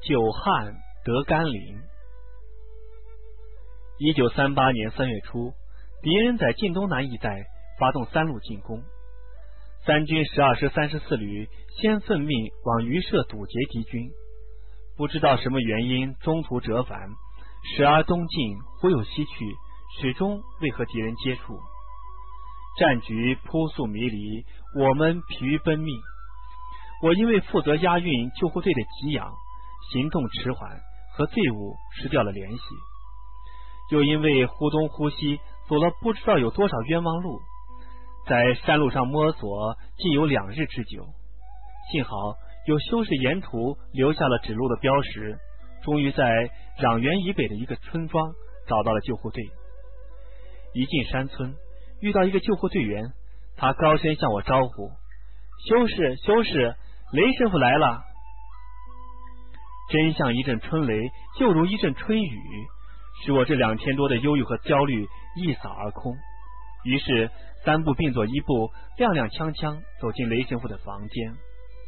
久旱得甘霖。1938年3月初，敌人在晋东南一带发动3路进攻，三军12师34旅先奋命往榆社堵截敌军，不知道什么原因中途折返，时而东进，忽又西去，始终未和敌人接触。战局扑朔迷离，我们疲于奔命。我因为负责押运救护队的给养，行动迟缓，和队伍失掉了联系，又因为忽东忽西走了不知道有多少冤枉路，在山路上摸索竟有2日之久。幸好有修士沿途留下了指路的标识，终于在壤源以北的一个村庄找到了救护队。一进山村，遇到一个救护队员，他高声向我招呼：修士，雷神父来了。真像一阵春雷，又如一阵春雨，使我这2天多的忧郁和焦虑一扫而空。于是3步并作1步，踉踉跄跄走进雷神父的房间。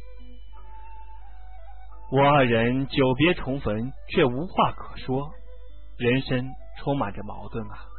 我2人久别重逢，却无话可说，人生充满着矛盾啊。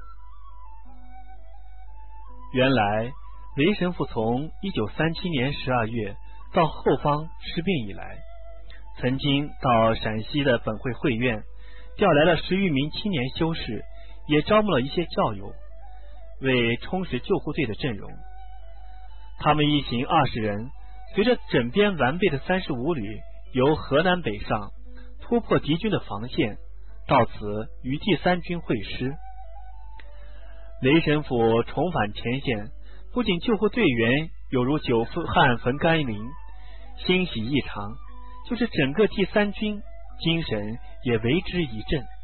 原来雷神父从1937年12月到后方失病以来，曾经到陕西的本会会院调来了10余名青年修士，也招募了一些教友，为充实救护队的阵容。他们一行20人，随着整编完备的35旅，由河南北上，突破敌军的防线，到此与第3军会师。雷神父重返前线，不仅救护队员有如久旱逢甘霖，欣喜异常，就是整个第3军精神也为之一振。